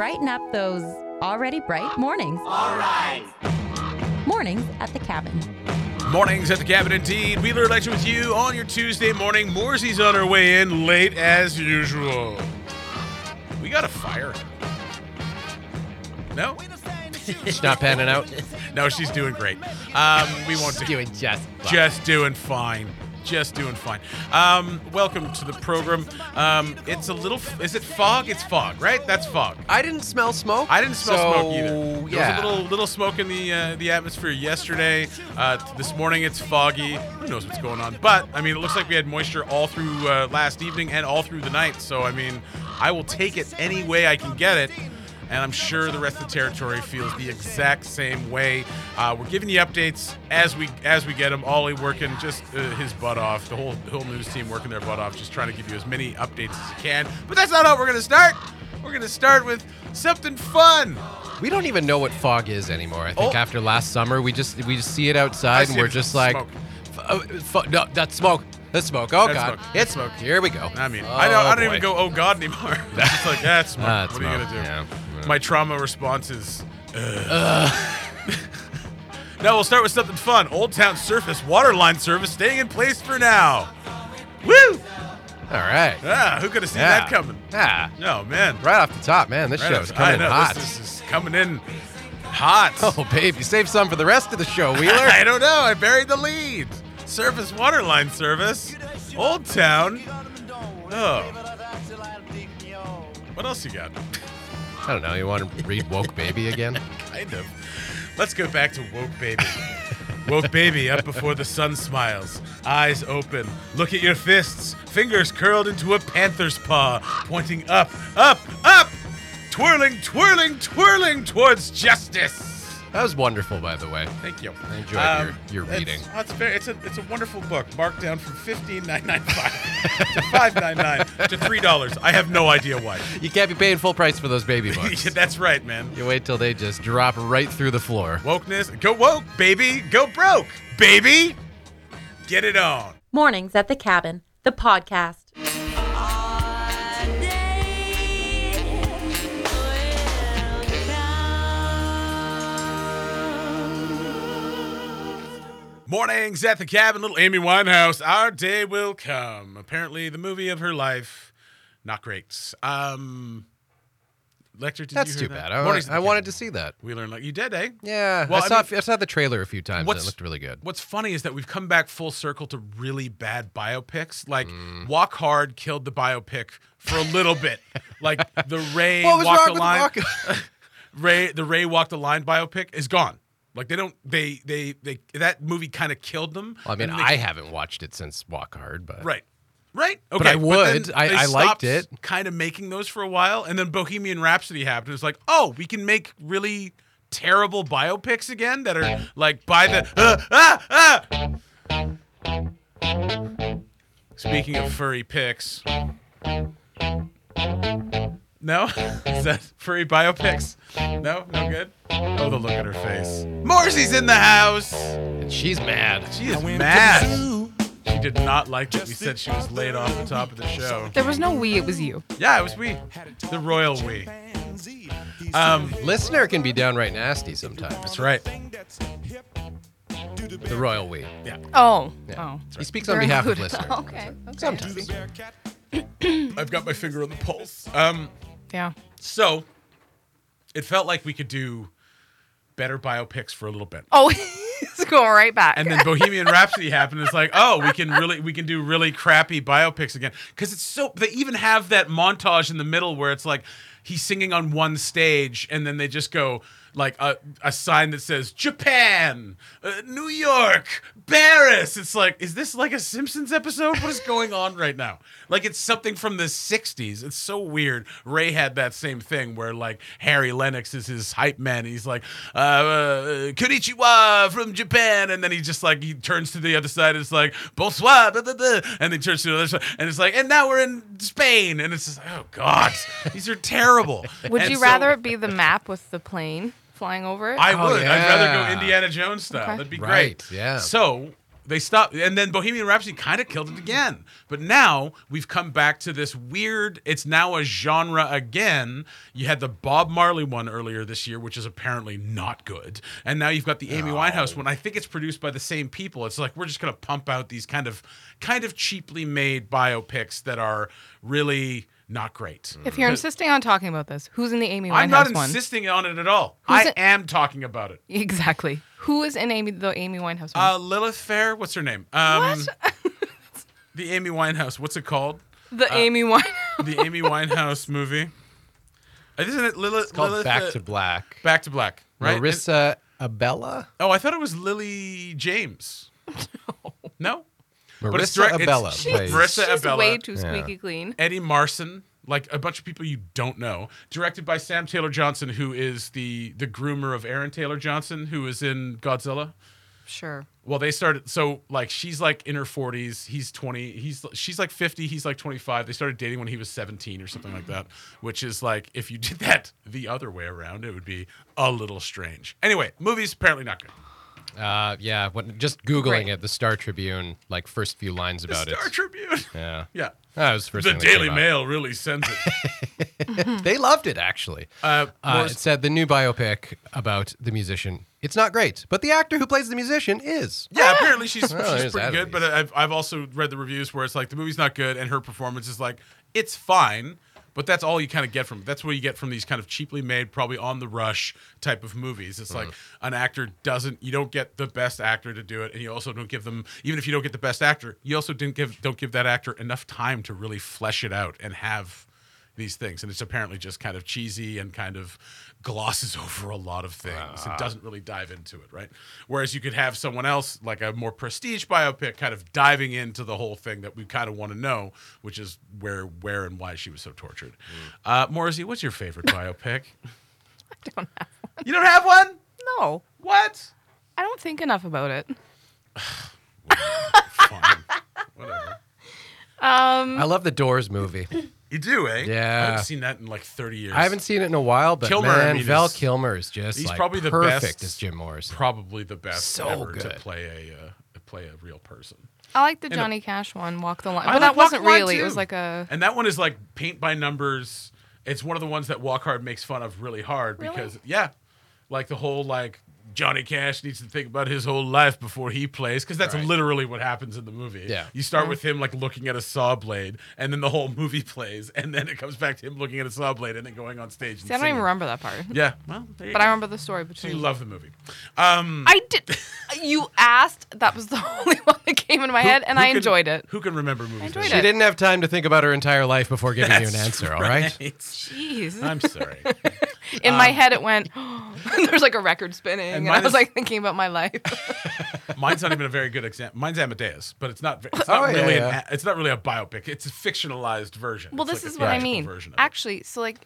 brighten up those already bright mornings. All right. Mornings at the Cabin. Mornings at the Cabin, indeed. Wheeler Election with you on your Tuesday morning. Morsey's on her way in late as usual. We got a fire. No? She's not panning out. No, she's doing great. We won't do Doing just fine. Just doing fine. Just doing fine. Welcome to the program. It's a little. Is it fog? It's fog, right? That's fog. I didn't smell smoke. I didn't smell smoke either. Yeah. There was a little smoke in the atmosphere yesterday. This morning it's foggy. Who knows what's going on? But I mean, it looks like we had moisture all through last evening and all through the night. So I mean, I will take it any way I can get it. And I'm sure the rest of the territory feels the exact same way. We're giving you updates as we get them. Ollie working just his butt off. The whole news team working their butt off, just trying to give you as many updates as you can. But that's not how we're going to start. We're going to start with something fun. We don't even know what fog is anymore. I think after last summer, we just see it outside and we're just like, no, that's smoke. That's smoke. Oh, That's God. smoke. It's smoke. Here we go. I mean, I don't even go, oh, God, anymore. It's just like, yeah, it's smoke. It's What are you going to do? Yeah. My trauma response is, Now we'll start with something fun. Old Town Surface water line service staying in place for now. Woo! All right. Ah, who could have seen that coming? Yeah. No, man. Right off the top, man. This Right show's up- coming I know, hot. This is coming in hot. Oh, baby. Save some for the rest of the show, Wheeler. I don't know. I buried the lead. Surface water line service. Old Town. Oh. What else you got? I don't know. You want to read Woke Baby again? Kind of. Let's go back to Woke Baby. Woke Baby up before the sun smiles. Eyes open. Look at your fists. Fingers curled into a panther's paw. Pointing up, up, up. Twirling, twirling, twirling towards justice. That was wonderful, by the way. Thank you. I enjoyed your reading. It's a wonderful book. Marked down from $15.995 to $5.99 to $3. I have no idea why. You can't be paying full price for those baby books. That's right, man. You wait till they just drop right through the floor. Wokeness. Go woke, baby. Go broke, baby. Get it on. Mornings at the Cabin, the podcast. Mornings at the Cabin, little Amy Winehouse. Our day will come. Apparently, the movie of her life. Not great. Lecter, did That's you too hear that? bad. Mornings at I the wanted Cabin. to see that. We learned, like, you did, eh? Yeah. Well, I saw the trailer a few times and it looked really good. What's funny is that we've come back full circle to really bad biopics. Like, Walk Hard killed the biopic for a little bit. Like, the Ray What was Walk wrong the Line. with The Ray Walk the Line biopic is gone. Like, they that movie kind of killed them. Well, I mean, And they- I haven't watched it since Walk Hard, but Right. Okay, But I would. then I they liked stopped it. kind of making those for a while, and then Bohemian Rhapsody happened. It was like, oh, we can make really terrible biopics again that are like by the Speaking of furry pics. No? Is that furry biopics? No? No good? Oh, the look at her face. Morsey's in the house! and she's mad. She is mad. She did not like that we said she was laid off the top of the show. There was no we, it was you. Yeah, it was we. The royal we. Listener can be downright nasty sometimes. That's right. The royal we. Yeah. Oh. Yeah. Oh. He speaks on Very behalf of good. listener. Okay. Sometimes. I've got my finger on the pulse. Yeah. So it felt like we could do better biopics for a little bit. Oh, let's go right back. And then Bohemian Rhapsody happened. It's like, oh, we can do really crappy biopics again. Because it's so, they even have that montage in the middle where it's like he's singing on one stage and then they just go like a sign that says Japan, New York, Paris. It's like, is this like a Simpsons episode? What is going on right now? Like it's something from the 60s. It's so weird. Ray had that same thing where like Harry Lennox is his hype man. And he's like, konnichiwa from Japan. And then he just like, he turns to the other side. And it's like, bonsoir. Blah, blah, blah. And then he turns to the other side. And it's like, and now we're in Spain. And it's just, oh God, these are terrible. Would And you so- rather it be the map with the plane flying over it? I Oh, would. I'd rather go yeah. Indiana Jones style. Okay. That'd be Right, great. yeah. So They stopped, and then Bohemian Rhapsody kind of killed it again. But now we've come back to this weird, it's now a genre again. You had the Bob Marley one earlier this year, which is apparently not good. And now you've got the Amy Winehouse one. I think it's produced by the same people. It's like, we're just going to pump out these kind of cheaply made biopics that are really not great. If you're insisting on talking about this, who's in the Amy Winehouse I'm not one? insisting on it at all. Who's I am talking about it. Exactly. Who is in the Amy Winehouse one? Lilith Fair, what's her name? What? The Amy Winehouse, what's it called? The Amy Winehouse. The Amy Winehouse movie. Isn't it Lilith? It's called Lilith, Back to Black. Back to Black, right? Marissa Abella? Oh, I thought it was Lily James. No? But it's Marissa direct- Abella it's- plays. Marissa She's Abella. way too squeaky clean. Eddie Marson, like a bunch of people you don't know. Directed by Sam Taylor Johnson, who is the groomer of Aaron Taylor Johnson, who is in Godzilla. Sure. Well, they started, so like she's like in her 40s, he's 20, she's like 50, he's like 25. They started dating when he was 17 or something like that, which is like, if you did that the other way around, it would be a little strange. Anyway, movie's apparently not good. Yeah, just Googling Great. it, the Star Tribune, like first few lines about Star it. Tribune. Yeah. Yeah. That was the first The thing that Daily came up. Mail really sends it. They loved it, actually. Morris- It said the new biopic about the musician. It's not great, but the actor who plays the musician is. Yeah, apparently she's there's pretty that good, at but I've also read the reviews where it's like the movie's not good and her performance is like, it's fine, but that's all you kind of get from it. That's what you get from these kind of cheaply made, probably on the rush type of movies. It's like an actor you don't get the best actor to do it, and you also don't give them, even if you don't get the best actor, you also don't give that actor enough time to really flesh it out and have these things. And it's apparently just kind of cheesy and kind of glosses over a lot of things. It doesn't really dive into it, right? Whereas you could have someone else, like a more prestige biopic, kind of diving into the whole thing that we kind of want to know, which is where and why she was so tortured. Morrissey, what's your favorite biopic? I don't have one. You don't have one? No. What? I don't think enough about it. Fine. Whatever. I love the Doors movie. You do, eh? Yeah. I haven't seen that in like 30 years. I haven't seen it in a while, but Kilmer, man, I mean, Val is- Kilmer is just he's like probably the perfect best- as Jim Morrison. Probably the best So ever to good. play a real person. I like the Johnny Cash one, Walk the Line. I But like that wasn't Walk the Line, really. It too. was like a... And that one is like paint by numbers. It's one of the ones that Walk Hard makes fun of really hard because like the whole like Johnny Cash needs to think about his whole life before he plays because that's Right. literally what happens in the movie. Yeah. You start with him like looking at a saw blade and then the whole movie plays and then it comes back to him looking at a saw blade and then going on stage and See, I don't even singing. remember that part. Yeah. Well, there you But go. I remember the story So between... you love the movie. I did. You asked. That was the only one that came into my head, and Who I can- enjoyed it. Who can remember movies? enjoyed She it. didn't have time to think about her entire life before giving you an That's answer, all right? Jeez. I'm sorry. In my head, it went. There's like a record spinning, and I mine was is- like thinking about my life. Mine's not even a very good example. Mine's Amadeus, but it's not. It's Oh, not yeah, really. yeah. It's not really a biopic. It's a fictionalized version. Well, It's this like is a what I theatrical mean. version of it. Actually, so like,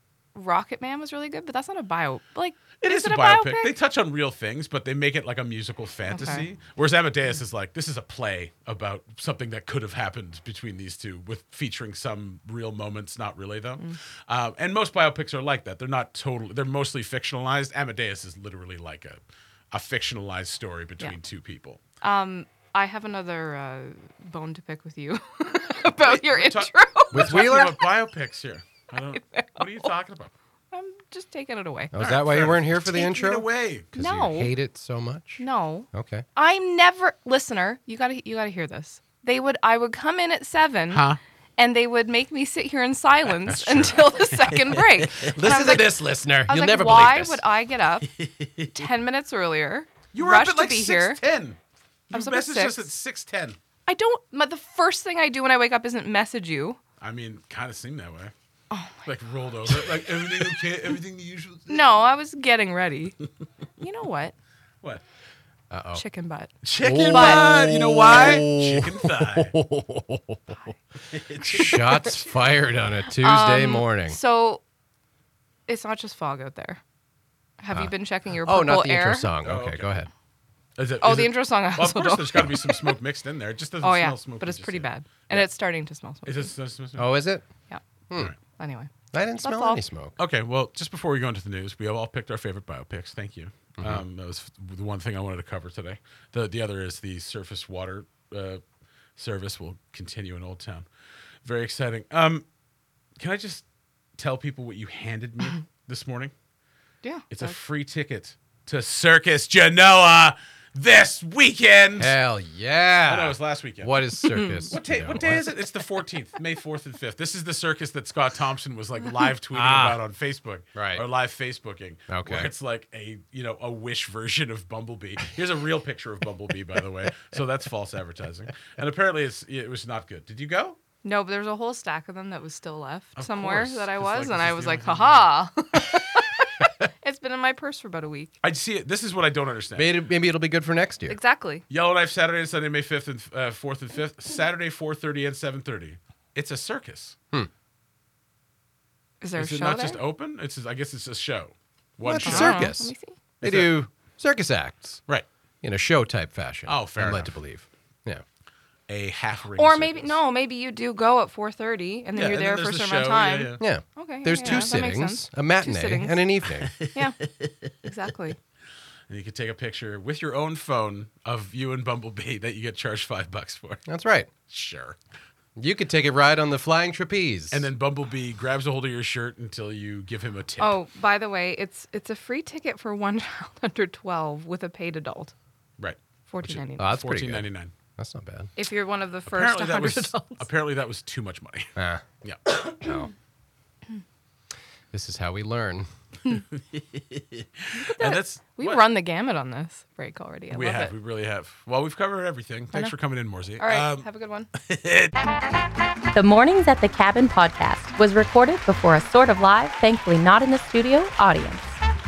Rocket Man was really good, but that's not a bio. Like, It is it a biopic. They touch on real things, but they make it like a musical fantasy. Okay. Whereas Amadeus is like, this is a play about something that could have happened between these two, with featuring some real moments, not really though. And most biopics are like that. They're not totally. They're mostly fictionalized. Amadeus is literally like a fictionalized story between two people. I have another bone to pick with you about your we're intro. We're With talking Wheeler? about biopics here. I don't. What are you talking about? I'm just taking it away. Oh, is that why you weren't here for the Taking intro? it away. 'Cause No. you hate it so much? No, Okay. I'm never listener. You gotta hear this. I would come in at 7, and they would make me sit here in silence until the second break. Listen to this, listener. I was You'll like, never why believe this. would I get up 10 minutes earlier, You were rush up at like to be here? 6:10. I was You up at messaged us 6. at 6:10. I don't. But the first thing I do when I wake up isn't message you. I mean, kind of seemed that way. Oh, like rolled over. Like everything okay? Everything the usual. No, I was getting ready. You know what? What? Uh-oh. Chicken butt. Chicken But- butt. You know why? Chicken thigh. Shots fired on a Tuesday morning. So, it's not just fog out there. Have you been checking your Oh, purple not the air? intro song. Oh, Okay, okay. go ahead. Is it, Oh, is the it- intro song I Well, of also course, don't. there's got to be some smoke mixed in there. It just doesn't Oh smell yeah, smoky. but it's just pretty yet. bad, and it's starting to smell smoky. Is it? Oh, is it? Yeah. Anyway, I didn't smell all. any smoke. Okay, well, just before we go into the news, we have all picked our favorite biopics. Thank you. That was the one thing I wanted to cover today. The other is the surface water service will continue in Old Town. Very exciting. Can I just tell people what you handed me this morning? Yeah. It's a free ticket to Circus Genoa this weekend. Hell yeah. Oh, no, it was last weekend. What is Circus? What day is it? It's the 14th, May 4th and 5th. This is the circus that Scott Thompson was like live tweeting about on Facebook. Right. Or live Facebooking. Okay. Where it's like a Wish version of Bumblebee. Here's a real picture of Bumblebee, by the way. So that's false advertising. And apparently it was not good. Did you go? No, but there's a whole stack of them that was still left somewhere course, that I 'cause, was, like, and this I is was the like, only thing haha. It's been in my purse for about a week. I see it. This is what I don't understand. Maybe it'll be good for next year. Exactly. Yellowknife Saturday and Sunday, May 5th and 4th and 5th. Saturday, 4:30 and 7:30. It's a circus. Is there Is a it show not there? just open? I guess it's a show. Well, it's a show. circus. Let me see. They do circus acts Right. in a show type fashion. Oh, fair I'm led enough. to believe. Yeah. A half ring. Or circus. maybe you do go at 4:30 and then Yeah, you're and there then for a there's certain the amount of show, time. yeah. Yeah. Okay. There's yeah, two that makes sittings, sense. a matinee sittings. and an evening. Yeah. Exactly. And you can take a picture with your own phone of you and Bumblebee that you get charged $5 for. That's right. Sure. You could take a ride on the flying trapeze. And then Bumblebee grabs a hold of your shirt until you give him a tip. Oh, by the way, it's a free ticket for one child under 12 with a paid adult. Right. $14.99. Oh, that's pretty good. $14.99. That's not bad. If you're one of the first 100 adults. Apparently that was too much money. Ah, Yeah. no. This is how we learn. And that's We've what- run the gamut on this break already. I We love have. it. We really have. Well, we've covered everything. Thanks know. for coming in, Morsey. All right. Have a good one. The Mornings at the Cabin podcast was recorded before a sort of live, thankfully not in the studio, audience.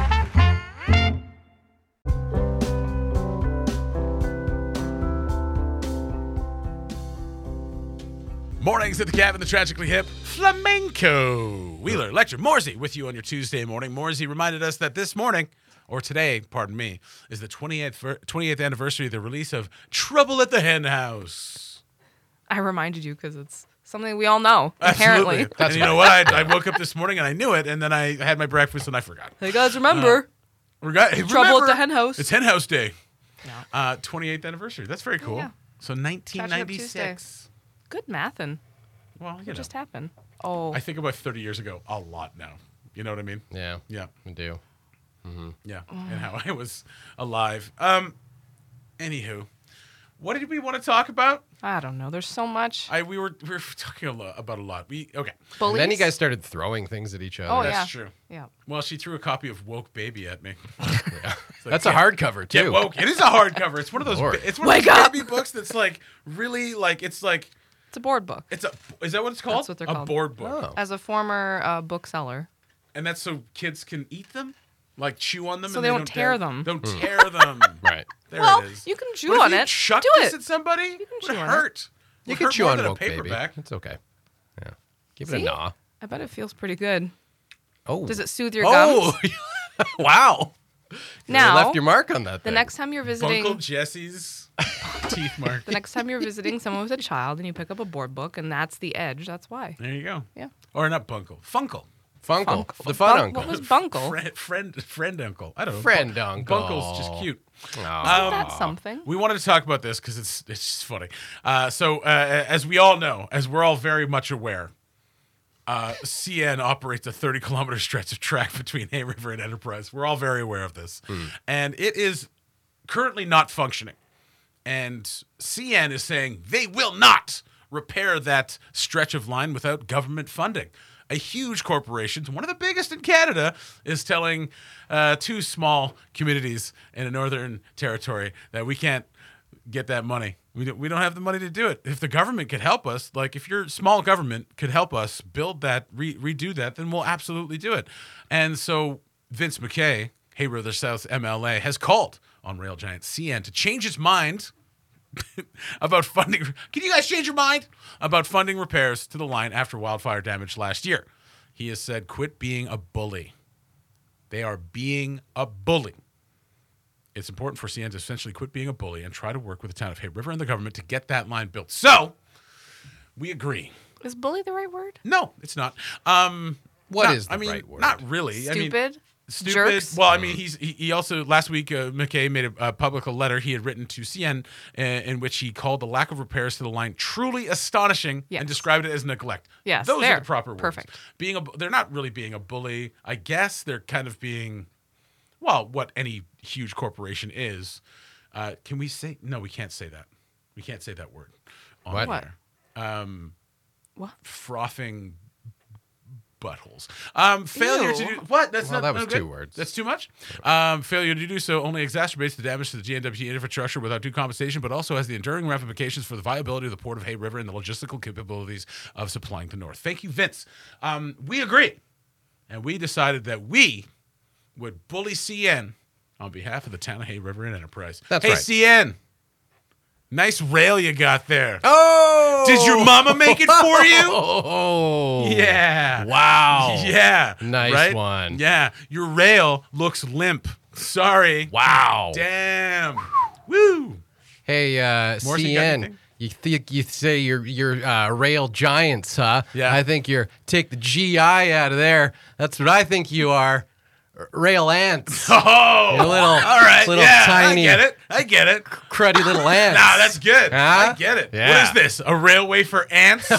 Mornings at the Cabin, the Tragically Hip, Flamenco. Wheeler, Lecture, Morsey with you on your Tuesday morning. Morsey reminded us that this morning, or today, pardon me, is the 28th anniversary of the release of Trouble at the Hen House. I reminded you because it's something we all know, apparently. Absolutely. And you know what? I woke up this morning and I knew it, and then I had my breakfast and I forgot. Hey, guys, remember? Trouble at the Hen House. It's Hen House Day. Yeah. 28th anniversary. That's very cool. Yeah. So 1996. Good mathin'. Well, you What know. just happened? Oh, I think about 30 years ago a lot now. You know what I mean? Yeah, Yeah. we do. Yeah. And how I was alive. Anywho, what did we want to talk about? I don't know. There's so much. We were talking about a lot. Okay. And Bullies? then you guys started throwing things at each other. Oh, That's yeah. true. Yeah. Well, she threw a copy of Woke Baby at me. That's a hardcover, Get too. woke. It is a hardcover. It's one of those. Lord. It's one Wake of those up! baby books that's like really like it's like It's a board book. it's a. Is that what it's called? That's what they're a called. board book. Oh. As a former bookseller. And that's so kids can eat them, like chew on them, So and they don't tear them. Don't tear them. Right. There Well, it is. you can chew But if on you it. Chuck Do this it. at somebody. You chew would on it. hurt. You Would can hurt chew more on than a Woke Baby. paperback. It's okay. Yeah. Give it See? a gnaw. I bet it feels pretty good. Oh. Does it soothe your gums? Oh, wow. Now, You left your mark on that the thing. next time you're visiting, Uncle Jesse's teeth mark. the next time you're visiting someone with a child and you pick up a board book and that's the edge, that's why. There you go. Yeah. Or not Bunkle. Funkle. Funkle. The fun Bunk- uncle. What was Bunkle? Friend uncle. I don't know. Friend uncle. Bunkle's just cute. Oh. That's something. We wanted to talk about this because it's just funny. As we all know, as we're all very much aware, CN operates a 30-kilometer stretch of track between Hay River and Enterprise. We're all very aware of this. And it is currently not functioning. And CN is saying they will not repair that stretch of line without government funding. A huge corporation, one of the biggest in Canada, is telling two small communities in a northern territory that we can't get that money. We don't have the money to do it. If the government could help us, like if your small government could help us build that, redo that, then we'll absolutely do it. And so Vince McKay, Hay River South MLA, has called on rail giant CN to change its mind about funding. Can you guys change your mind about funding repairs to the line after wildfire damage last year? He has said, quit being a bully. They are being a bully. It's important for CN to essentially quit being a bully and try to work with the town of Hay River and the government to get that line built. So, we agree. Is bully the right word? No, it's not. What is the I mean, right word? not really. Stupid? Stupid. Jerks. Well, I mean, he also last week McKay made a public letter he had written to CN in which he called the lack of repairs to the line truly astonishing and described it as neglect. Yes, those are the proper words. Perfect. They're not really being a bully. I guess they're kind of being, well, what any huge corporation is. Can we say? No, we can't say that. We can't say that word. What? What? Frothing buttholes. Failure to do what? That's well, not. that was no good? 2 words. That's too much. Failure to do so only exacerbates the damage to the GNW infrastructure without due compensation, but also has the enduring ramifications for the viability of the Port of Hay River and the logistical capabilities of supplying the North. Thank you, Vince. We agree, and we decided that we would bully CN on behalf of the town of Hay River and Enterprise. That's hey, right. CN. Nice rail you got there. Oh! Did your mama make it for you? Oh! Yeah. Wow. Yeah. Nice right? one. Yeah. Your rail looks limp. Sorry. Wow. Damn. Woo. Hey, Morrissey, got CN. anything? You say you're rail giants, huh? Yeah. I think you're take the GI out of there. That's what I think you are. Rail ants. Oh. You're little, all right. little yeah, tiny. I get it. Cruddy little ants. Nah, that's good. Huh? I get it. Yeah. What is this? A railway for ants?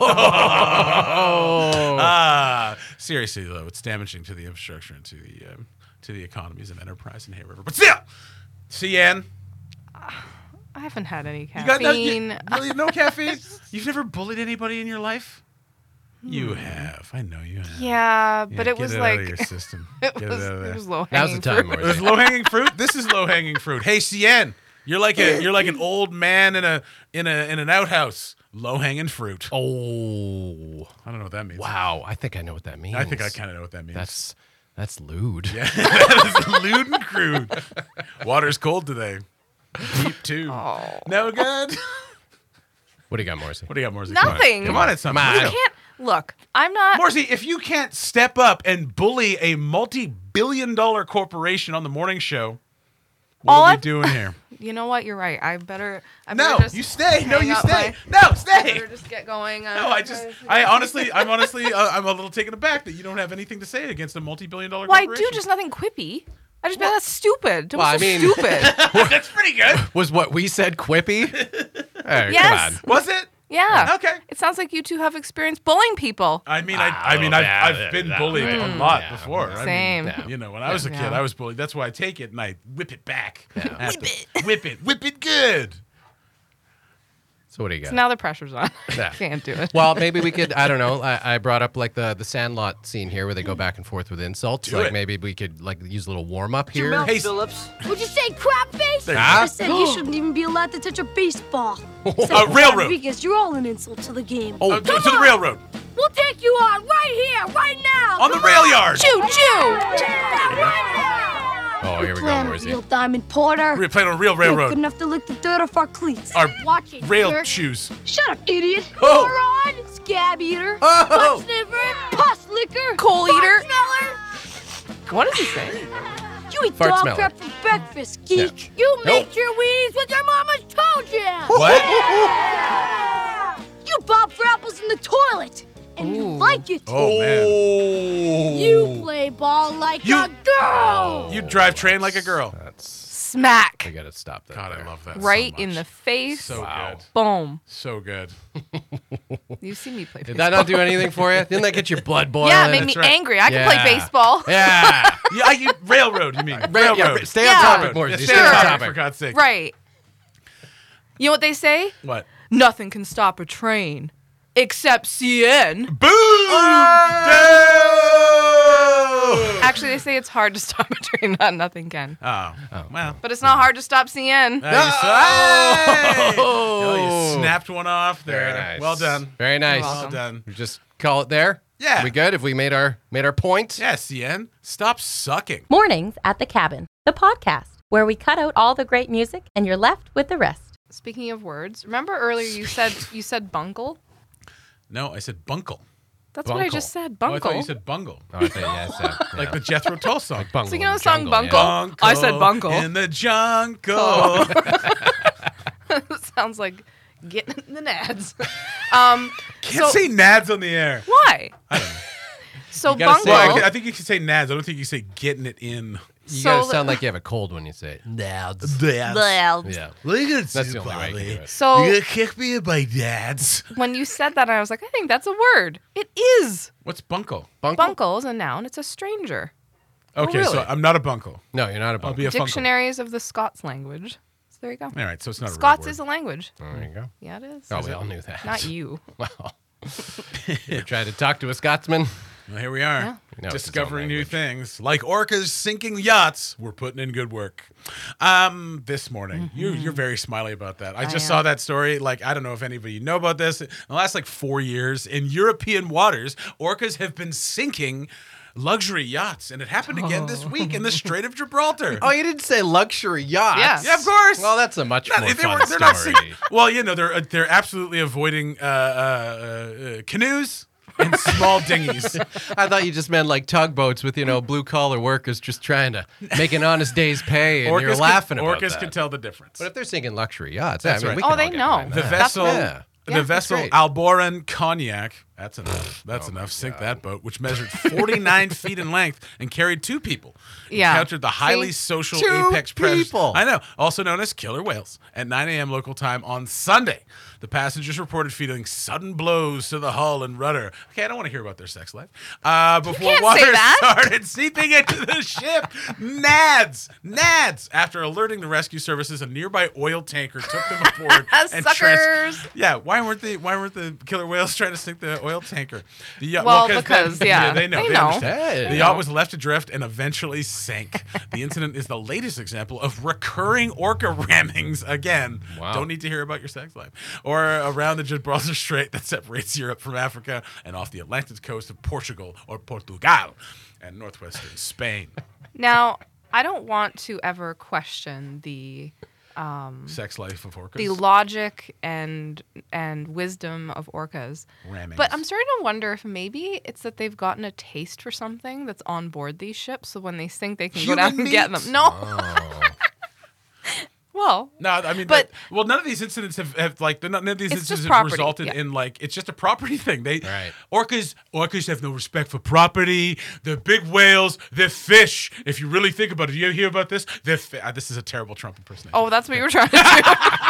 Seriously though, it's damaging to the infrastructure and to the economies of Enterprise and Hay River. But still, CN. I haven't had any You got caffeine. really no caffeine? You've never bullied anybody in your life? You have. I know you have. Yeah, but it get was it like out of your system. it Get was, it out of there. it was low Now's hanging the time, fruit. It was low hanging fruit. This is low hanging fruit. Hey, CN, you're like an old man in an outhouse. Low hanging fruit. Oh. I don't know what that means. Wow. I think I know what that means. I think I kind of know what that means. That's lewd. Yeah, that is lewd and crude. Water's cold today. Deep too. Oh. No good. What do you got, Morrissey? What do you got, Morrissey? Nothing. Come on, it's something. Come on. Real. Can't look. I'm not. Morrissey, if you can't step up and bully a multi-billion-dollar corporation on the morning show, what are we doing here? You know what? You're right. I better No, just you stay. No, hang you up stay. my- No, I stay. better just get going. No, I'm honestly, I'm a little taken aback that you don't have anything to say against a multi-billion-dollar Well, I corporation. do, just nothing quippy. I just be like, that's stupid. That Well, was so I mean- stupid. That's pretty good. Was what we said quippy? Hey, Yes. Come on. Was it? Yeah. Okay. It sounds like you two have experience bullying people. I mean, Wow, I've been that- bullied a yeah. lot Yeah. before. Same. I mean, you know, when I was a kid, Yeah. I was bullied. That's why I take it and I whip it back. Yeah. Whip it good. So what do you got? So now the pressure's on. Yeah. Can't do it. Well, maybe we could, I don't know, I brought up like the Sandlot scene here where they go back and forth with insults. Do like it. maybe we could like use a little warm up here. Hey, Phillips. Would you say crap face? There you go. Listen, you shouldn't even be allowed to touch a baseball. railroad. Rodriguez, you're all an insult to the game. to the railroad. We'll take you on right here, right now. On the rail yard. Choo choo. Oh, here we go, Plan a Morrissey. real Diamond Porter. We're playing on a real You're good railroad. enough to lick the dirt off our cleats. Our Watch it, rail jerk. shoes. Shut up, idiot. Oh. Moron. Scab eater. Oh. Butt sniffer. Pus licker. Coal fart eater. smeller. What does he say? You eat Fart dog smeller. crap for breakfast, geek. You make your weenies with your mama's toe jam. What? You bob for apples in the toilet. And you like it. Oh, man. You play ball like You- a girl. You drive train like a girl. That's, Smack. I gotta stop that. God, I there. love that. Right so in much. the face. So Wow. good. Boom. So good. You see me play Did baseball. that not do anything for you? Didn't that get your blood boiling? Yeah, it made me That's right. angry. I can Yeah. play baseball. Yeah. Yeah, railroad, you mean. Railroad. Yeah, stay Yeah. on topic, Railroad. Morrissey. Yeah, Stay stay on on Sure. topic, for God's sake. Right. You know what they say? What? Nothing can stop a train except CN. Boo! Actually, they say it's hard to stop a train. Nothing can. Oh. Well. But it's not hard to stop CN. You snapped one off there. Very nice. Well done. Very nice. You're Well welcome. done. We just call it there. Yeah. We good? If we made our point? Yeah, CN. Stop sucking. Mornings at the Cabin, the podcast, where we cut out all the great music and you're left with the rest. Speaking of words, remember earlier you said bungle? No, I said bunkle. That's what I Bungle. just said. Oh, I thought Bungle. you said bungle. Oh, I think, yeah, so, Like the Jethro Tull song. bungle So you know in the song jungle, yeah. Bungle? I said bungle. In the jungle. Sounds like getting the nads. Can't say nads on the air. Why? I don't know. So You gotta say bungle. it. I think you can say nads. I don't think you can say getting it in. You So gotta sound like you have a cold when you say it. Nads. Well, Yeah. What are you gonna That's the only way you can do it. So You gonna kick me in my dads? when you said that, I was like, I think that's a word. It is. What's bunkle? Bunkle is a noun. It's a stranger. Okay, so really? I'm not a bunkle. No, you're not a I'll bunk. be a funkle. Dictionaries of the Scots language. So there you go. All right, so it's not a real Scots word. is a language. There you go. Yeah, it is. Oh, we all knew that. Not you. Well, you tried to talk to a Scotsman. Well, here we are, Yeah. You know, it's its own discovering new language. things. Like orcas sinking yachts, we're putting in good work. This morning, you're very smiley about that. I just saw that story. Like, I don't know if anybody know about this. In the last 4 years, in European waters, orcas have been sinking luxury yachts, and it happened again this week in the Strait of Gibraltar. Oh, you didn't say luxury yachts. Yeah. Yeah, of course. Well, that's a much more fun they're not story. sinking. Well, they're absolutely avoiding canoes and small dinghies. I thought you just meant like tugboats with, blue collar workers just trying to make an honest day's pay, and you're laughing about Orcas that. can tell the difference. But if they're sinking luxury yachts, That's I mean, right. we Oh, can they all get know. behind The that. vessel, Yeah. the Yeah, vessel that's great. Alboran Cognac. That's enough. That's enough. Sink that boat, which measured 49 feet in length and carried 2 people. Yeah. Encountered the highly See? social 2 apex predators. people. I know. Also known as killer whales. At 9 a.m. local time on Sunday, the passengers reported feeling sudden blows to the hull and rudder. Okay, I don't want to hear about their sex life. Before can't say water that. started seeping into the ship. Nads. After alerting the rescue services, a nearby oil tanker took them aboard and Suckers. Yeah, why weren't the killer whales trying to sink the oil tanker? The yacht, Well, because, yeah, they know. they They know. understand. Hey, The yacht was left adrift and eventually sank. The incident is the latest example of recurring orca rammings again. Wow. Don't need to hear about your sex life. Or around the Gibraltar Strait that separates Europe from Africa and off the Atlantic coast of Portugal or Portugal and northwestern Spain. Now, I don't want to ever question the Sex life of orcas. the logic and wisdom of orcas. rammings. But I'm starting to wonder if maybe it's that they've gotten a taste for something that's on board these ships, so when they sink, they can go down and get them. No. Well, No, I mean, But- none of these incidents have none of these It's just incidents have property, resulted yeah. in it's just a property thing. Right. Orcas have no respect for property. They're big whales. They're fish. If you really think about it, you hear about this? This is a terrible Trump impersonation. oh, that's what you were trying to do.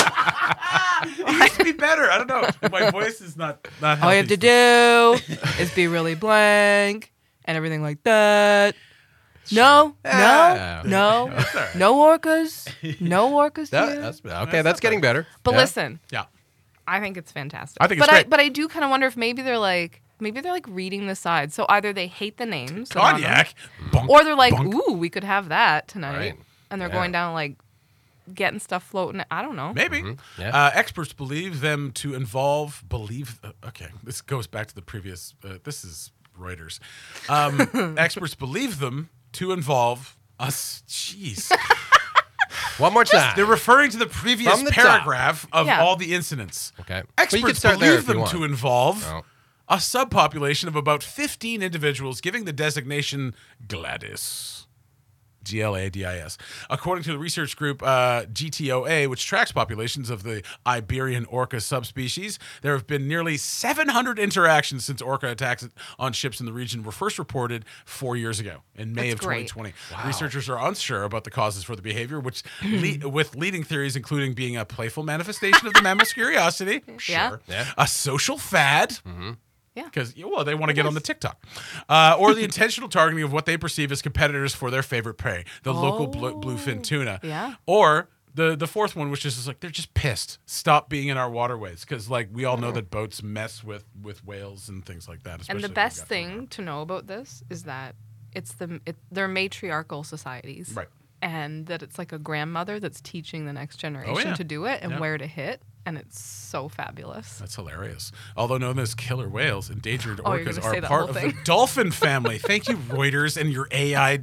It used to be better. I don't know. My voice is not All healthy. you have to do is be really blank and everything like that. No, Yeah. no, That's all right. no orcas, no orcas here. That's okay. That's getting better. But Yeah. listen, Yeah. I think it's fantastic. I think it's but great. but I do kind of wonder if maybe they're like reading the sides. So either they hate the names, that are on them, Cognac. Bunk, or they're like, bunk. ooh, we could have that tonight, Right. and they're Yeah. going down getting stuff floating. I don't know. Maybe. Yeah. Experts believe them to involve. Okay, this goes back to the previous. This is Reuters. Experts believe them to involve us. Jeez. One more time. They're referring to the previous From the top. paragraph of Yeah. all the incidents. Okay. Well, you Experts can start there believe if you them want. to involve Oh. a subpopulation of about 15 individuals, giving the designation GLADIS. GLADIS. According to the research group GTOA, which tracks populations of the Iberian orca subspecies, there have been nearly 700 interactions since orca attacks on ships in the region were first reported 4 years ago, in May That's of great. 2020. Researchers are unsure about the causes for the behavior, which with leading theories including being a playful manifestation of the mammal's curiosity, Yeah. sure, Yeah. a social fad, Yeah. because they want to get on the TikTok, or the intentional targeting of what they perceive as competitors for their favorite prey, the local bluefin tuna. Yeah. Or the fourth one, which is they're just pissed. Stop being in our waterways, because we all know that boats mess with whales and things like that. And especially the if best they've got thing to know about this is that they're matriarchal societies, Right. And that it's like a grandmother that's teaching the next generation yeah. to do it and Yeah. where to hit, and it's so fabulous. That's hilarious. Although known as killer whales, endangered Oh, you're orcas gonna say are that part whole of the thing. dolphin family. Thank you, Reuters, and your AI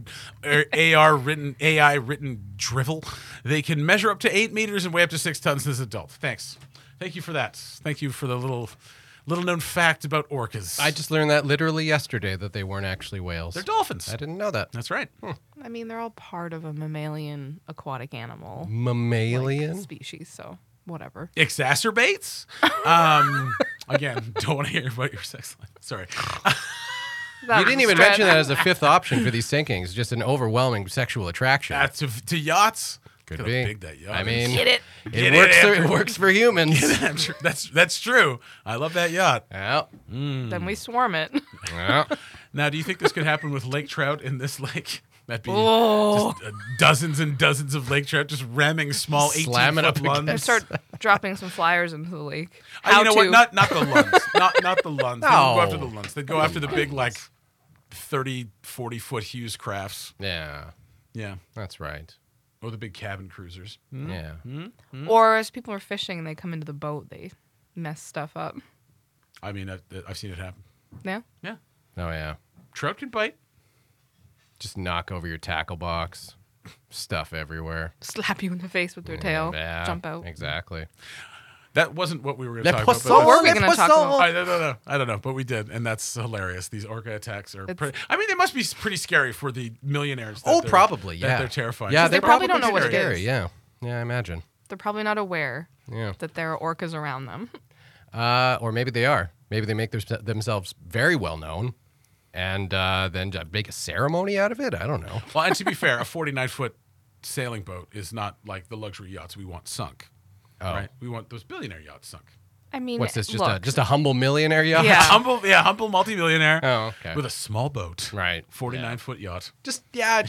written drivel. They can measure up to 8 meters and weigh up to 6 tons as adults. Thanks. Thank you for that. Thank you for the little known fact about orcas. I just learned that literally yesterday that they weren't actually whales. They're dolphins. I didn't know that. That's right. I mean, they're all part of a mammalian aquatic animal Mammalian. species, so whatever. Exacerbates. Again, don't want to hear about your sex life. Sorry. You didn't even mention that as a fifth option for these sinkings. Just an overwhelming sexual attraction. That's to yachts. Could Look be. how big that yacht I mean, is. Get it? It works for humans. That's true. I love that yacht. Yeah. Then we swarm it. Yeah. Now, do you think this could happen with lake trout in this lake? That'd be just dozens and dozens of lake trout just ramming small 18-foot up lunds. And start dropping some flyers into the lake. You know what? Not the lunds. not the lunds. They don't go after the No. lunds. They'd go after the big, like, 30, 40-foot Hughes crafts. Yeah. Yeah. That's right. Or the big cabin cruisers. Yeah. Or as people are fishing and they come into the boat, they mess stuff up. I mean, I've seen it happen. Yeah? Yeah. Oh, yeah. Trout can bite. Just knock over your tackle box. Stuff everywhere. Slap you in the face with their tail. Yeah. Jump out. Exactly. That wasn't what we were going to talk about. What were we going to talk about? I don't know, but we did, and that's hilarious. These orca attacks are. I mean, they must be pretty scary for the millionaires. Probably. Yeah. That they're terrifying. Yeah, they probably don't know what it scary. is. Yeah. Yeah, I imagine. They're probably not aware Yeah. that there are orcas around them. Or maybe they are. Maybe they make themselves very well known, and then make a ceremony out of it. I don't know. Well, and to be fair, a 49-foot sailing boat is not like the luxury yachts we want sunk. Oh. Right? We want those billionaire yachts sunk. I mean, What's this? look, Just a humble millionaire yacht? Yeah. Humble multimillionaire. Oh, okay. With a small boat. Right. 49-foot yacht. Just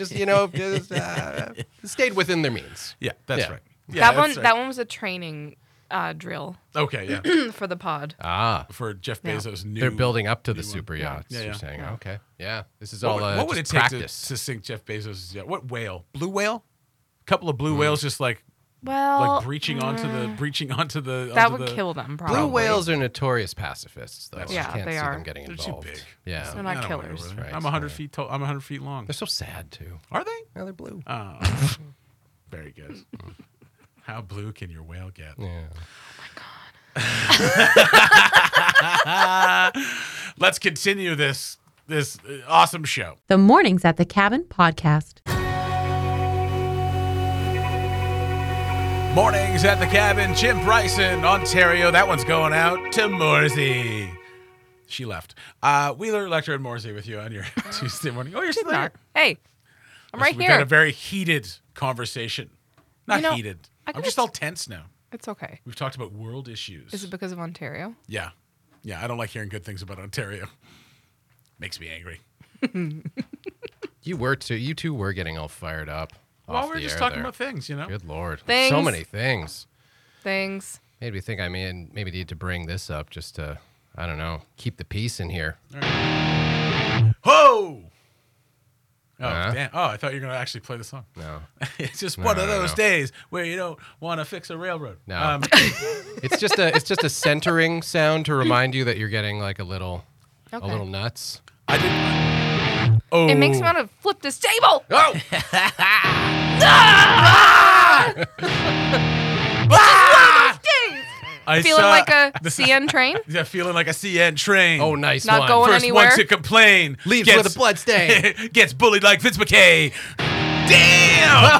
stayed within their means. Yeah, that's Yeah. right. Yeah, that's right. that one was a training drill Okay, yeah. for the pod. Ah. For Jeff Bezos' new. They're building up to the new super one. yachts. Yeah, yeah. You're saying, okay, yeah, this is What all would, what would it just take practice. to sink Jeff Bezos' yacht? What whale? Blue whale? A couple of blue whales just like Well, breaching onto the. that would kill them, probably. Blue whales are notorious pacifists, though. That's You true. can't they see are. them getting They're too involved. big. Yeah, They're not I don't wanna killers. go with it. Right, I'm 100 feet tall. I'm 100 feet long. they're so sad too. Are they? Yeah, they're blue. Oh, very good. How blue can your whale get? Yeah. Let's continue this awesome show. The Mornings at the Cabin podcast. Mornings at the Cabin, Jim Bryson, Ontario. That one's going out to Morsey. She left. Wheeler, Lecter, and Morsey with you on your Tuesday morning. Oh, you're still there. Hey, I'm right We've had a here. very heated conversation. Not You know, heated. I I'm could just all tense now. It's okay. We've talked about world issues. Is it because of Ontario? Yeah. Yeah, I don't like hearing good things about Ontario. Makes me angry. You two were getting all fired up. Well, off we're the just air talking there. about things, you know? Good Lord. Things. So many things. Things. Made me think I maybe need to bring this up just to, I don't know, keep the peace in here. Ho! Oh, Huh? damn. Oh, I thought you were going to actually play the song. No. It's just one of those days where you don't want to fix a railroad. No. It's just a centering sound to remind you that you're getting like a little nuts. I didn't. Oh. It makes me want to flip this table. Oh! I Feeling saw- like a this is- CN train. Yeah, feeling like a CN train. Oh, nice Not one. going First anywhere. one to complain Leaves with a blood stain. Gets bullied like Vince McKay. Damn!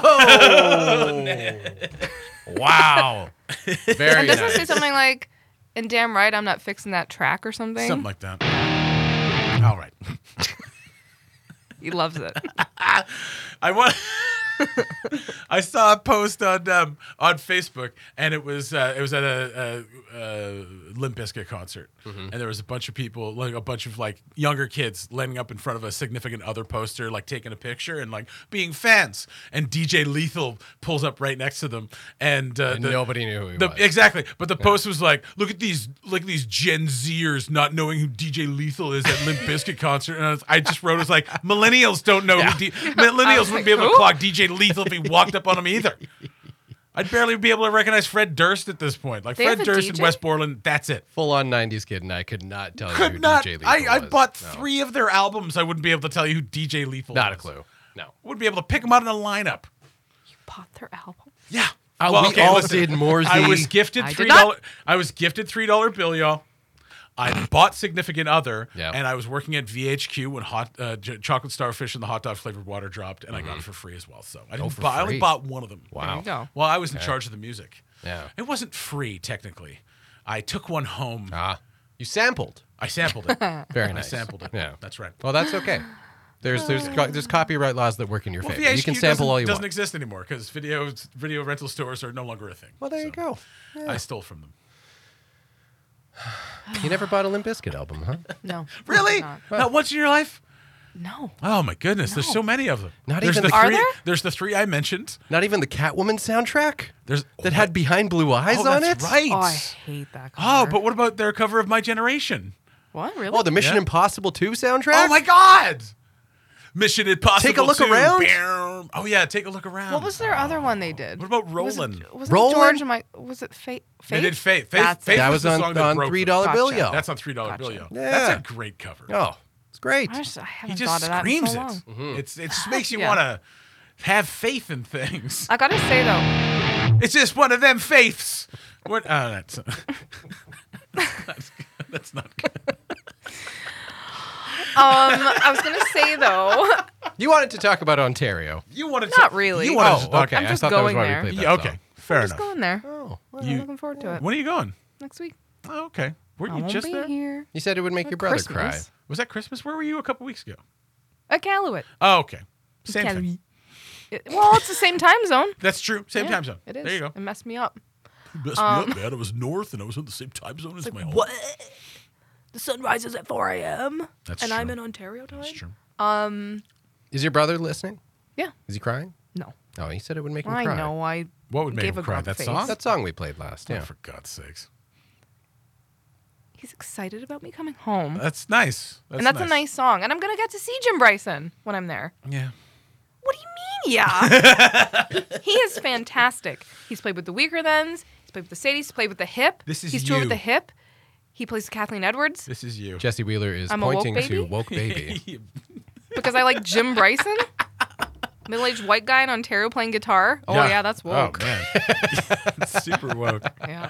Wow. Very And doesn't it nice. say something like, and damn right I'm not fixing that track or something? Something like that. All right. He loves it. I want. I saw a post on Facebook, and it was at a Limp Bizkit concert, and there was a bunch of people, like a bunch of like younger kids, lining up in front of a significant other poster, like taking a picture and like being fans. And DJ Lethal pulls up right next to them, and nobody knew who he was. Exactly, but the post was like, "Look at these Gen Zers not knowing who DJ Lethal is at Limp Bizkit concert." And I just wrote, "It's like millennials don't know who millennials wouldn't be able to who? clock DJ Lethal if he walked up on him either." I'd barely be able to recognize Fred Durst at this point. Like They Fred have a Durst and DJ? West Borland, that's it. Full-on 90s kid, and I could not tell you Could who not. DJ Lethal I was. bought No. 3 of their albums. I wouldn't be able to tell you who DJ Lethal Not was. a clue. No. Wouldn't be able to pick them out in a lineup. Bought their album. Yeah. We okay, all listen. did, Morsey. I was gifted I $3. did not. I was gifted $3 bill, y'all. I bought Significant Other, Yep. and I was working at VHQ when Chocolate Starfish and the hot dog flavored water dropped, and I got it for free as well. So I didn't for buy. I only free. bought one of them. There Wow. you go. Well, I was in charge of the music. Yeah. It wasn't free technically. I took one home. Ah. You sampled. I sampled it. Very nice. I sampled it. Yeah. That's right. Well, that's okay. There's copyright laws that work in your favor. VHQ You can sample all you doesn't want. exist anymore because video rental stores are no longer a thing. Well, there you go. Yeah. I stole from them. You never bought a Limp Bizkit album, huh? No. Really? Not once in your life? No. Oh my goodness! There's so many of them. There's There's the three I mentioned. Not even the Catwoman soundtrack That had Behind Blue Eyes on that's it? right. Oh, I hate that cover. Oh, but what about their cover of My Generation? What? Really? Oh, the Mission Yeah. Impossible 2 soundtrack? Oh my God! Mission Impossible. Take a Look 2. Around? Bam. Oh yeah, Take a Look Around. What was their other one they did? What about Rollin'? Was it Rollin'? George and my? Was it Faith? They did Faith. That's Faith it. That was was the on song that broke $3 them. Bill Gotcha. Yo. That's on $3 Bill Yo. Gotcha. Yeah. That's a great cover. Oh, it's great. I He haven't just thought of that in screams so long. it. It just makes you Yeah. want to have faith in things. I gotta say though, It's just one of them faiths. What? That's that's not good. I was gonna say though, You wanted to talk about Ontario. You wanted Not to, really. You wanted Oh, to, okay. I'm I just thought that was going why there. we played that Yeah, okay. song. Fair just enough. going there. Oh. Well, You- I'm looking forward to it. When are you going? Next week. Oh, okay. Were I you won't just be there? here. You said it would make your brother cry. Christmas. Was that Christmas? Where were you a couple weeks ago? At Calumet. Oh, okay. Same thing. Well, it's the same time zone. That's true. Same Yeah, time zone. It is. There you go. It messed me up. Messed me up, man. I was north and I was in the same time zone as my home. What? The sun rises at 4 a.m. That's and true. I'm in Ontario time. That's true. Is your brother listening? Yeah. Is he crying? No. Oh, he said it would make him I cry. know. I What would make gave him a cry? grump That face. song? That song we played last, Oh, yeah. for God's sakes. He's excited about me coming home. That's nice. And that's a nice song. And I'm going to get to see Jim Bryson when I'm there. Yeah. What do you mean, yeah? He is fantastic. He's played with the Weaker Thens. He's played with the Sadies. He's played with the Hip. This is He's toured with you. the Hip. He plays Kathleen Edwards This is you. Jesse Wheeler is I'm a woke pointing to baby? Woke Baby. because I like Jim Bryson. Middle-aged white guy in Ontario playing guitar. Oh, yeah, that's woke. Oh, man. Super woke. Yeah,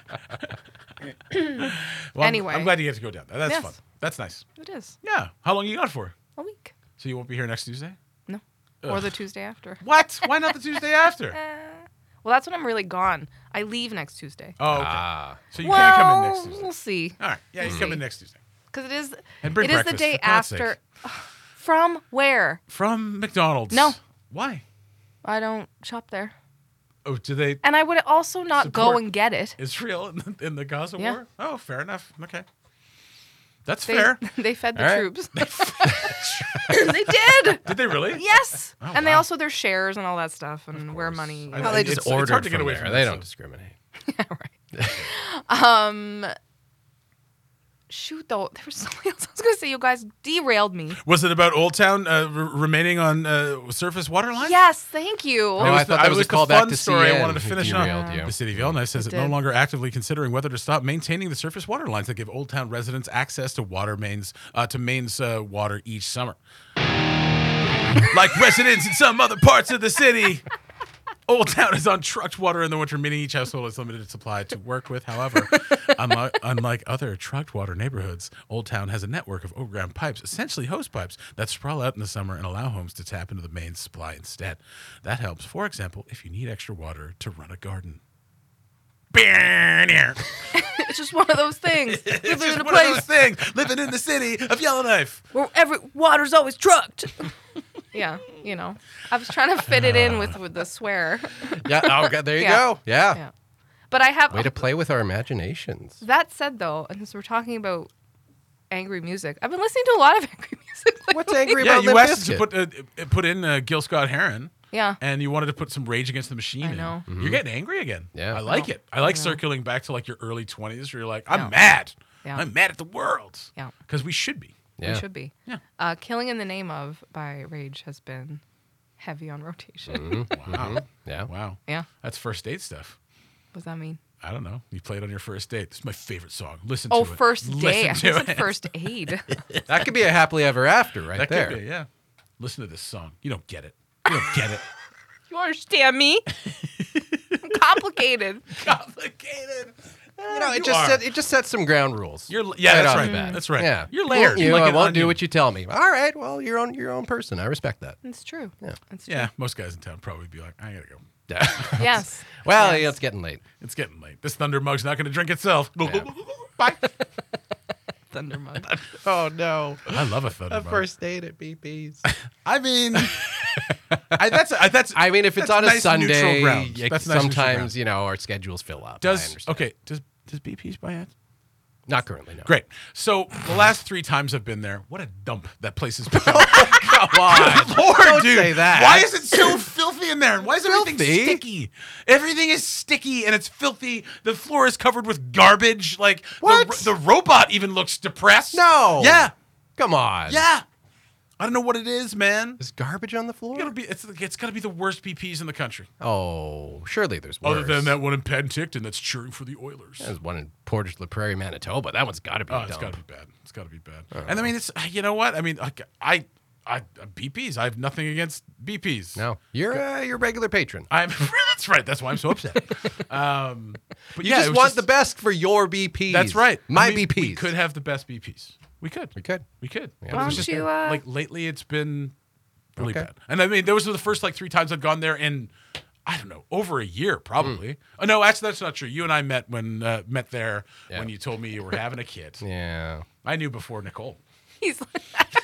Well, Anyway. I'm glad you get to go down there. That's Yes. fun. That's nice. it is. Yeah. How long you got for? A week. So you won't be here next Tuesday? No. Or the Tuesday after. What? Why not the Tuesday after? Well, that's when I'm really gone. I leave next Tuesday. Oh, okay. Ah. So you can't come in Well, next Tuesday. we'll see. All right. Yeah, you can come in next Tuesday. Because it is, And bring it is the breakfast, day for God's after. sake. From where? From McDonald's. No. Why? I don't shop there. Oh, do they? And I would also not go Support and get it. Israel in the Gaza Yeah. war? Oh, fair enough. Okay. That's They, fair. they fed the All right. troops. They did. Did they really? Yes. Oh, and they wow. also, their shares and all that stuff and where money. I Well, they just It's ordered hard to from get away there. from They that don't stuff. discriminate. Shoot, though, there was something else I was going to say. You guys derailed me. Was it about Old Town remaining on surface water lines? Yes, thank you. Oh, I thought that was a the callback fun to story I CN wanted to who finish on. derailed you. The city of Yellowknife says It it's no did. longer actively considering whether to stop maintaining the surface water lines that give Old Town residents access to water mains water each summer. Like residents in some other parts of the city, Old Town is on trucked water in the winter, meaning each household is limited supply to work with. However, unlike other trucked water neighborhoods, Old Town has a network of overground pipes, essentially hose pipes, that sprawl out in the summer and allow homes to tap into the main supply instead. That helps, for example, if you need extra water to run a garden. It's just one of those things. It's Living just in a one of those place things, living in the city of Yellowknife. where every water's always trucked. Yeah, you know. I was trying to fit it in with the swear. Yeah. Oh, God, there you Yeah. go. Yeah. Yeah. But I have. Way to play with our imaginations. That said, though, and since we're talking about angry music, I've been listening to a lot of angry music lately. What's angry Yeah, about you Limp asked us Bizkit? to put in Gil Scott-Heron. Yeah. And you wanted to put some Rage Against the Machine I in. know. You're getting angry again. Yeah. I like it. I like know. circling back to like your early 20s where you're like, I'm Yeah. mad. Yeah. I'm mad at the world. Yeah. Because we should be. Yeah. We should be. Yeah. Killing in the Name of by Rage has been heavy on rotation. Wow. Yeah. Wow. Yeah. That's first date stuff. What does that mean? I don't know. You played on your first date. This is my favorite song. Listen Oh, to it. first Listen day. I to said it. first aid. That could be a happily ever after right That there. could be, yeah. Listen to this song. You don't get it. You don't get it. You understand me? I'm complicated. Complicated. You know, You it just sets some ground rules. Yeah, Right that's off right. the bat. That's right. Yeah. You're layered. You, like I an won't do onion. what you tell me. All right. Well, you're your own person. I respect that. It's true. Yeah. It's true. Yeah, most guys in town probably be like, I gotta go. Yes. Well, Yes. yeah, it's getting late. It's getting late. This Thunder Mug's not gonna drink itself. Yeah. Bye. Thunder Mug. Oh no! I love a Thunder A Mug. first date at BP's. I mean, I mean, if it's on a nice neutral Sunday, ground. That's nice neutral sometimes our schedules fill up. I Does understand. does BP's by ads? Not currently, no. Great. So the last 3 times I've been there, what a dump that place has become. Come on. Lord, Don't dude. say that. Why is it so filthy in there? And why is everything Filthy? sticky? Everything is sticky and it's filthy. The floor is covered with garbage. Like What? The robot even looks depressed. No. Yeah. Come on. Yeah. I don't know what it is, man. There's garbage on the floor? It's gotta be the worst BPs in the country. Oh, surely there's worse. Other than that one in Penticton that's cheering for the Oilers. There's one in Portage la Prairie, Manitoba. That one's got to be Oh, dumb. it's gotta be bad. It's gotta be bad. And I mean, it's you know what? I mean, I BPs. I have nothing against BPs. No, you're a regular patron. That's right. That's why I'm so upset. But You yeah, it just was want the best for your BPs. That's right. My I mean, BPs. We could have the best BPs. We could. We could. But Why it was don't just you, like lately, it's been really Okay. bad. And I mean, those were the first like 3 times I'd gone there in, I don't know, over a year probably. Oh no, actually that's not true. You and I met there Yeah. when you told me you were having a kid. Yeah. I knew before Nicole. He's like,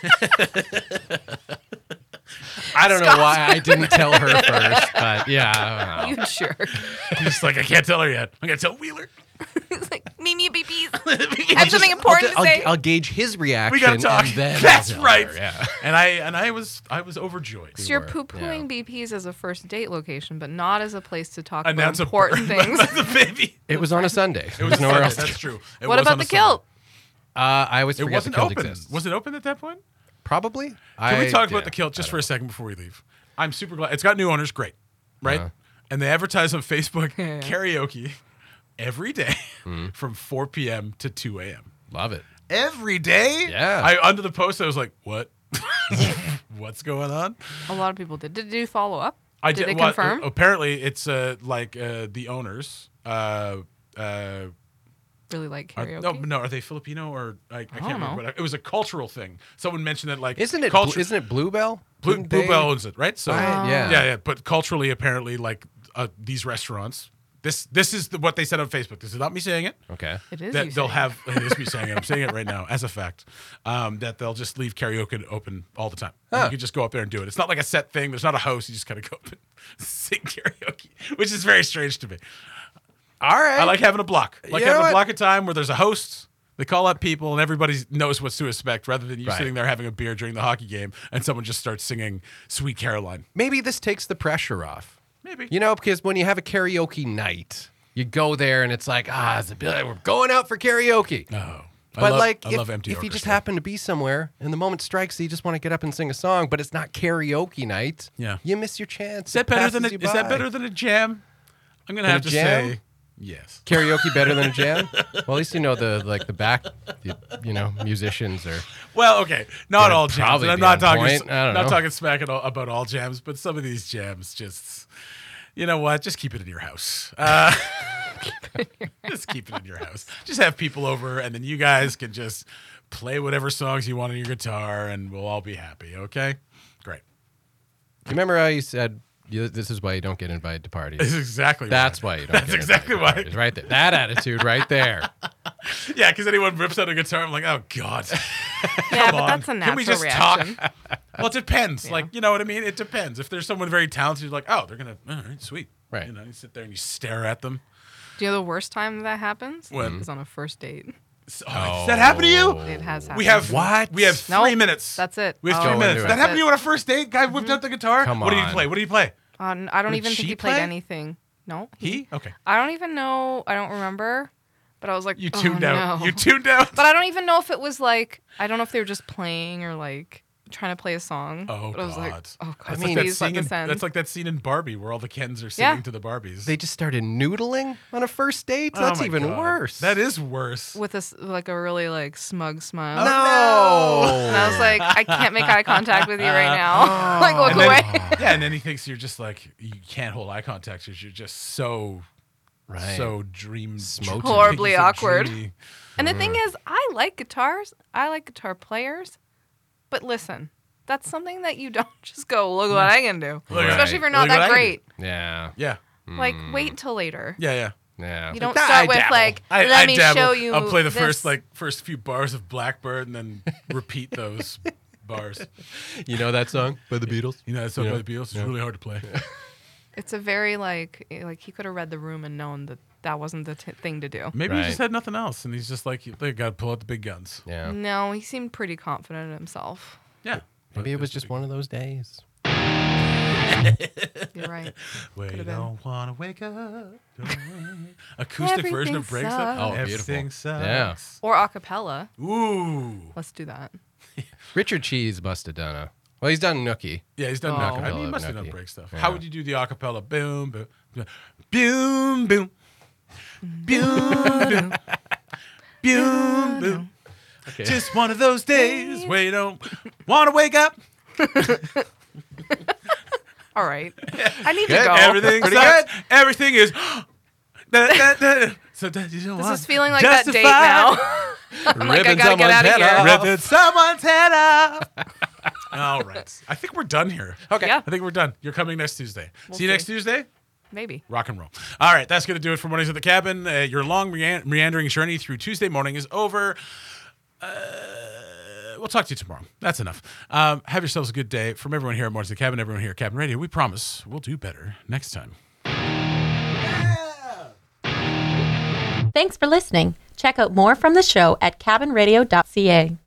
I don't know why I didn't tell her first, but yeah. I don't know. you jerk. I'm just like, I can't tell her yet. I'm gonna tell Wheeler. He's like, meet me at BP's. I have something important to say. I'll gauge his reaction. We gotta talk. And then That's I'll tell right. her, yeah. And I was overjoyed. So you're were, poo-pooing BP's as a first date location, but not as a place to talk about Announce important things. the baby. It was on a Sunday. It was nowhere else. That's true. It What was about on the a Sunday. kilt? I always It forget wasn't the kilt open. exists. Was it open at that point? Probably. Can we talk about the kilt just for a second before we leave? I'm super glad. It's got new owners. Great. Right? And they advertise on Facebook karaoke every day from 4 p.m. to 2 a.m. Love it. Every day? Yeah. Under the post, I was like, what? What's going on? A lot of people did. Did you follow up? I Did they well, confirm? Apparently, it's the owners. Really like Are, karaoke? no, are they Filipino or I can't don't remember. know. But it was a cultural thing. Someone mentioned that like Isn't it Bluebell? Bluebell owns it, right? So Right, yeah. yeah. But culturally, apparently, like these restaurants. This is what they said on Facebook. This is not me saying it. Okay. It is That you they'll saying. have. It is me saying it. I'm saying it right now as a fact. That they'll just leave karaoke open all the time. Huh. You can just go up there and do it. It's not like a set thing. There's not a host. You just gotta go up and sing karaoke, which is very strange to me. All right. I like having a block. Like You know having a what? block of time where there's a host. They call up people and everybody knows what to expect rather than you Right. sitting there having a beer during the hockey game and someone just starts singing Sweet Caroline. Maybe this takes the pressure off. Maybe. Because when you have a karaoke night, you go there and it's like, we're going out for karaoke. No. But I love empty if you just orchestra. happen to be somewhere and the moment strikes, you just want to get up and sing a song, but it's not karaoke night. Yeah. You miss your chance. Is that better than a jam? I'm gonna Than have a to jam? say yes. Karaoke better than a jam? Well, at least you know the back, musicians are. Well, okay, not Gonna all jams. probably And I'm be not on talking. point. I don't not know. talking smack about all jams, but some of these jams just. You know what? Just keep it in your house. Just keep it in your house. Just have people over, and then you guys can just play whatever songs you want on your guitar, and we'll all be happy. Okay? Great. You remember how you said this is why you don't get invited to parties? That's exactly. That's why you don't. That's get exactly invited to why. parties, right there. That attitude right there. Yeah, because anyone rips out a guitar, I'm like, oh god. Yeah, but on. that's a natural Can we just reaction. talk? Well, it depends. Like, you know what I mean? It depends. If there's someone very talented, you're like, oh, they're gonna, all right, sweet. Right. You know, you sit there and you stare at them. Do you know the worst time that happens? When? Is on a first date. Does that happen to you? It has happened. We have What? We have Nope. 3 minutes. That's it. We have Oh, 3 minutes. into That it. happened to you on a first date? Guy whipped out the guitar. Come What did he on. play? What did he play? I don't Did even think she he played play? anything. No. He? Okay. I don't even know. I don't remember. But I was like, You tuned oh, out. no. You tuned out. But I don't even know if it was like, I don't know if they were just playing or like trying to play a song. Oh, but I was like, God. oh, God, That's please like that let scene. this end. That's like that scene in Barbie where all the Kens are singing Yeah. to the Barbies. They just started noodling on a first date. Oh That's my even God. worse. That is worse. With like a really like smug smile. no. And I was like, I can't make eye contact with you right now. Like, look And then- away. Yeah, and then he thinks you're just like you can't hold eye contact because you're just so Right. so dream Smoking. Horribly so awkward. dreamy. And the thing is, I like guitars. I like guitar players. But listen, that's something that you don't just go, look what I can do. Look at- Especially if you're not Look what I that can great. Yeah. Yeah, Like, wait till later. yeah, yeah. Yeah. You don't start with like, let me show you. I'll play the first few bars of Blackbird and then repeat those bars. You know that song by the Beatles? You know that song by the Beatles? It's really hard to play. It's a very like he could have read the room and known that wasn't the thing to do. Maybe he just had nothing else, and he's just like, they got to pull out the big guns. Yeah. No, he seemed pretty confident in himself. Yeah. Maybe it was just one of those days. You're right. We don't want to wake up. Acoustic version of Break Stuff. Oh, Everything beautiful. sucks. Yeah. Or a cappella. Ooh. Let's do that. Richard Cheese must have done a... Well, he's done Nookie. Yeah, he's done Nookie. I mean, he must have done Break Stuff. Yeah. How would you do the acapella? Boom, boom, boom, boom, boom, boom, boom, boom. Okay. Just one of those days where you don't want to wake up. All right. I need to go. Everything sucks. Everything is... So this is feeling like that date now. I'm like, I gotta get out of here. Ripping someone's head off. All right. I think we're done here. Okay. Yeah. I think we're done. You're coming next Tuesday. See you next Tuesday? Maybe. Rock and roll. All right. That's going to do it for Mornings at the Cabin. Your long meandering journey through Tuesday morning is over. We'll talk to you tomorrow. That's enough. Have yourselves a good day. From everyone here at Mornings at the Cabin, everyone here at Cabin Radio, we promise we'll do better next time. Thanks for listening. Check out more from the show at cabinradio.ca.